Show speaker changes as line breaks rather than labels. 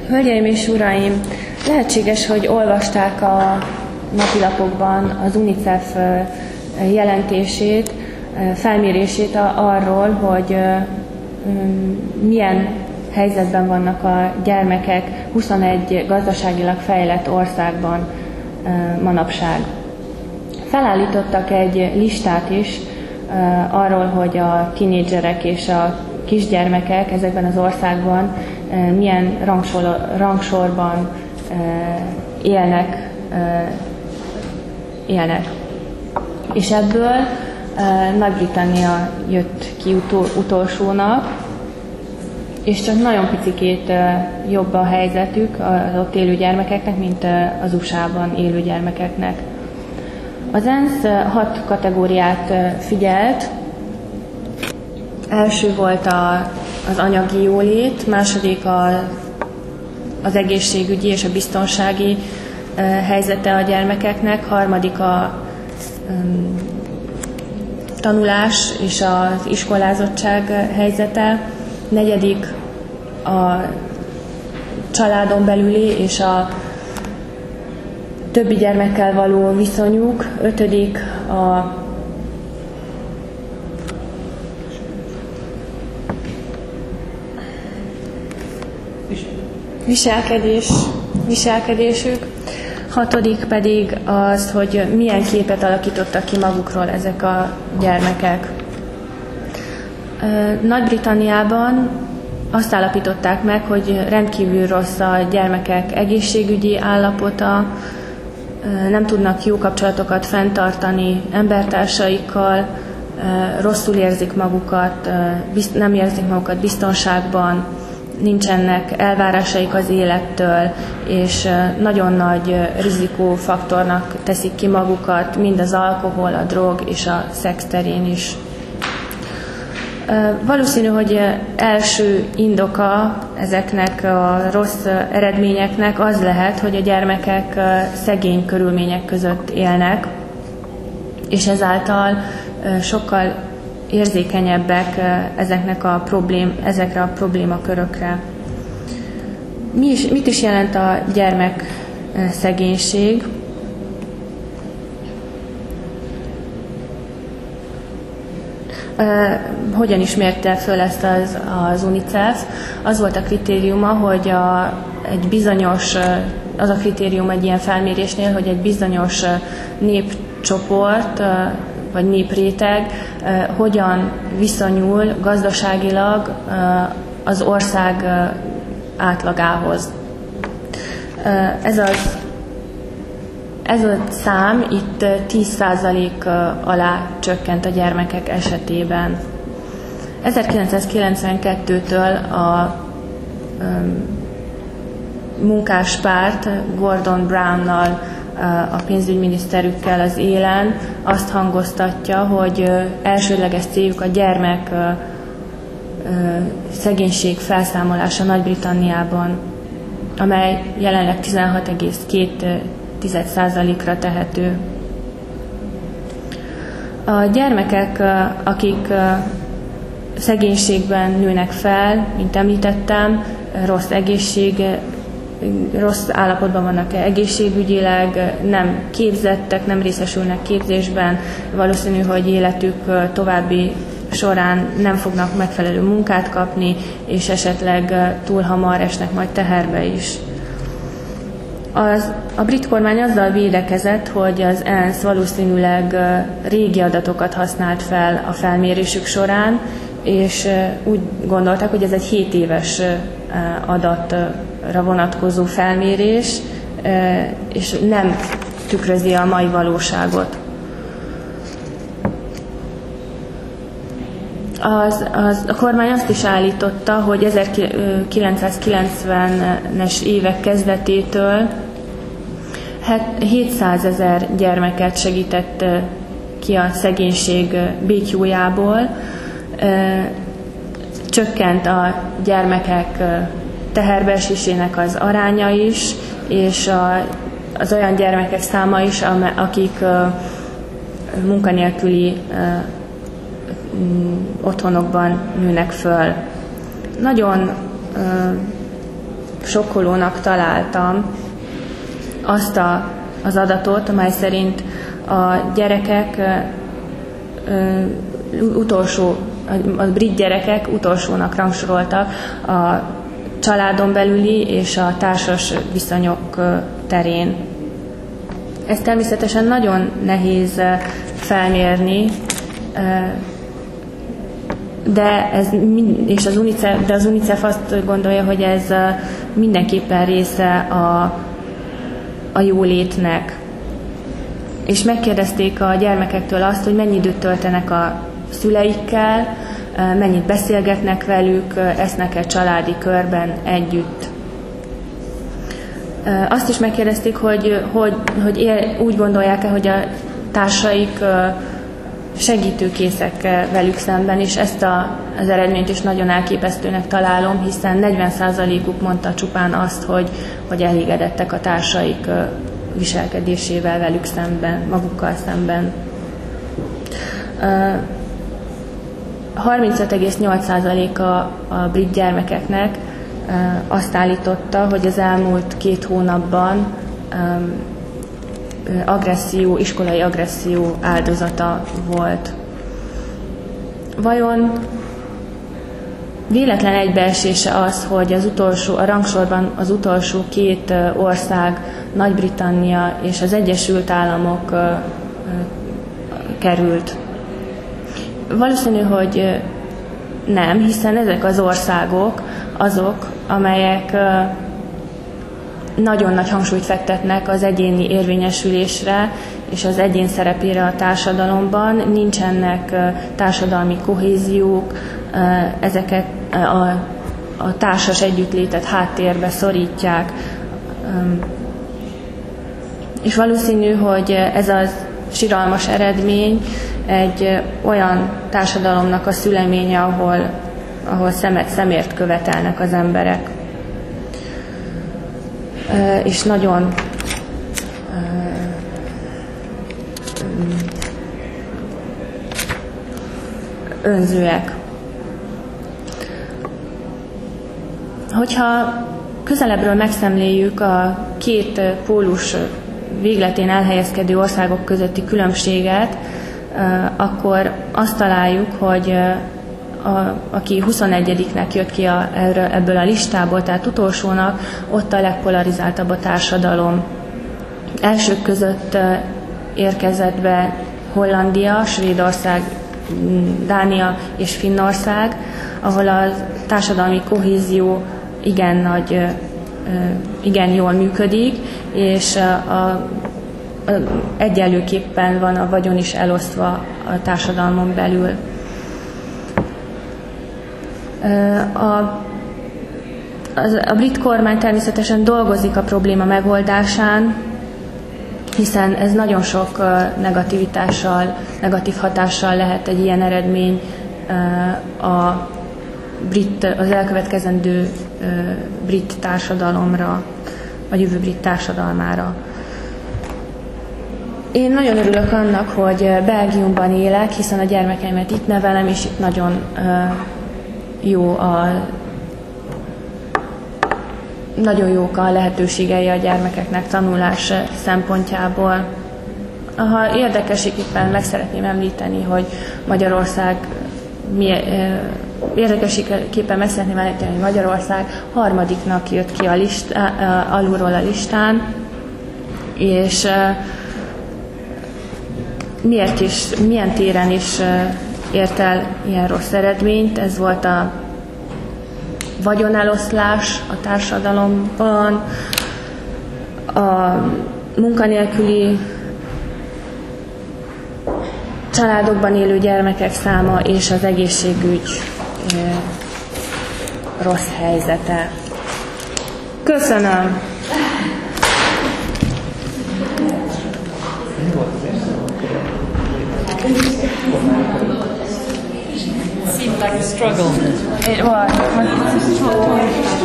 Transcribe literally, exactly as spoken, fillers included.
Hölgyeim és uraim, lehetséges, hogy olvasták a napilapokban az UNICEF jelentését, felmérését arról, hogy milyen helyzetben vannak a gyermekek huszonegy gazdaságilag fejlett országban manapság. Felállítottak egy listát is arról, hogy a tinédzserek és a kisgyermekek ezekben az országban milyen rangsor, rangsorban élnek, élnek. És ebből Nagy-Britannia jött ki utol, utolsónak, és csak nagyon picikét jobb a helyzetük az ott élő gyermekeknek, mint az u es á-ban élő gyermekeknek. Az ENSZ hat kategóriát figyelt. Első volt a, az anyagi jólét, második a, az egészségügyi és a biztonsági helyzete a gyermekeknek, harmadik a um, tanulás és az iskolázottság helyzete, negyedik a családon belüli és a többi gyermekkel való viszonyuk, ötödik a viselkedés, viselkedésük, hatodik pedig az, hogy milyen képet alakítottak ki magukról ezek a gyermekek. Nagy-Britanniában azt állapították meg, hogy rendkívül rossz a gyermekek egészségügyi állapota, nem tudnak jó kapcsolatokat fenntartani embertársaikkal, rosszul érzik magukat, nem érzik magukat biztonságban, nincsenek elvárásaik az élettől, és nagyon nagy rizikófaktornak teszik ki magukat, mind az alkohol, a drog és a szex terén is. Valószínű, hogy első indoka ezeknek a rossz eredményeknek az lehet, hogy a gyermekek szegény körülmények között élnek, és ezáltal sokkal érzékenyebbek ezeknek a problém, ezekre a problémakörökre. Mi is, mit is jelent a gyermek szegénység? Hogyan is mérte föl ezt az, az UNICEF? Az volt a kritériuma, hogy a, egy bizonyos, az a kritérium egy ilyen felmérésnél, hogy egy bizonyos népcsoport vagy népréteg hogyan viszonyul gazdaságilag az ország átlagához. Ez az Ez a szám itt tíz százalék alá csökkent a gyermekek esetében. ezerkilencszázkilencvenkettőtől a munkáspárt Gordon Brownnal, a pénzügyminiszterükkel az élen azt hangoztatja, hogy elsődleges céljuk a gyermek szegénység felszámolása Nagy-Britanniában, amely jelenleg tizenhat egész két százalékra tehető. A gyermekek, akik szegénységben nőnek fel, mint említettem, rossz egészség, rossz állapotban vannak egészségügyileg, nem képzettek, nem részesülnek képzésben, valószínű, hogy életük további során nem fognak megfelelő munkát kapni, és esetleg túl hamar esnek majd teherbe is. Az, a brit kormány azzal védekezett, hogy az ENSZ valószínűleg régi adatokat használt fel a felmérésük során, és úgy gondolták, hogy ez egy hét éves adatra vonatkozó felmérés, és nem tükrözi a mai valóságot. Az, az, a kormány azt is állította, hogy ezerkilencszázkilencvenes évek kezdetétől hétszázezer gyermeket segített ki a szegénység béklyójából, csökkent a gyermekek teherbeesésének az aránya is, és a, az olyan gyermekek száma is, akik munkanélküli otthonokban nőnek föl. Nagyon sokkolónak találtam azt a, az adatot, amely szerint a gyerekek utolsó, a brit gyerekek utolsónak rangsoroltak a családon belüli és a társas viszonyok terén. Ez természetesen nagyon nehéz felmérni, de, ez, és az UNICEF, de az UNICEF azt gondolja, hogy ez mindenképpen része a, a jólétnek. És megkérdezték a gyermekektől azt, hogy mennyi időt töltenek a szüleikkel, mennyit beszélgetnek velük, esznek-e családi körben együtt. Azt is megkérdezték, hogy, hogy, hogy él, úgy gondolják-e, hogy a társaik segítőkészek velük szemben, és ezt a, az eredményt is nagyon elképesztőnek találom, hiszen negyven százalékuk mondta csupán azt, hogy, hogy elégedettek a társaik viselkedésével velük szemben, magukkal szemben. harmincöt egész nyolc százaléka a brit gyermekeknek azt állította, hogy az elmúlt két hónapban agresszió, iskolai agresszió áldozata volt. Vajon véletlen egybeesése az, hogy az utolsó, a rangsorban az utolsó két ország, Nagy-Britannia és az Egyesült Államok került? Valószínű, hogy nem, hiszen ezek az országok azok, amelyek nagyon nagy hangsúlyt fektetnek az egyéni érvényesülésre és az egyén szerepére a társadalomban, nincsenek társadalmi kohéziók, ezeket a, a társas együttlétet háttérbe szorítják. És valószínű, hogy ez az siralmas eredmény egy olyan társadalomnak a szüleménye, ahol, ahol szemet szemért követelnek az emberek. És nagyon önzőek. Hogyha közelebbről megszemléljük a két pólus végletén elhelyezkedő országok közötti különbséget, akkor azt találjuk, hogy a, aki huszonegyediknek jött ki a, ebből a listából, tehát utolsónak, ott a legpolarizáltabb a társadalom. Elsők között érkezett be Hollandia, Svédország, Dánia és Finnország, ahol a társadalmi kohézió igen nagy, igen jól működik, és a, a, egyenlőképpen van a vagyon is elosztva a társadalmon belül. A, az, a brit kormány természetesen dolgozik a probléma megoldásán, hiszen ez nagyon sok negativitással, negatív hatással lehet egy ilyen eredmény a brit, az elkövetkezendő brit társadalomra, a jövő brit társadalmára. Én nagyon örülök annak, hogy Belgiumban élek, hiszen a gyermekeimet itt nevelem, és itt nagyon jó a, nagyon jók a lehetőségei a gyermekeknek tanulás szempontjából. Ha érdekesképpen meg szeretném említeni, hogy Magyarország milyen, érdekesképpen meg szeretném említeni, hogy Magyarország harmadiknak jött ki a listá, alulról a listán, és miért is, milyen téren is ért el ilyen rossz eredményt. Ez volt a vagyoneloszlás a társadalomban, a munkanélküli családokban élő gyermekek száma és az egészségügy rossz helyzete. Köszönöm!
Seemed like a struggle.
It was.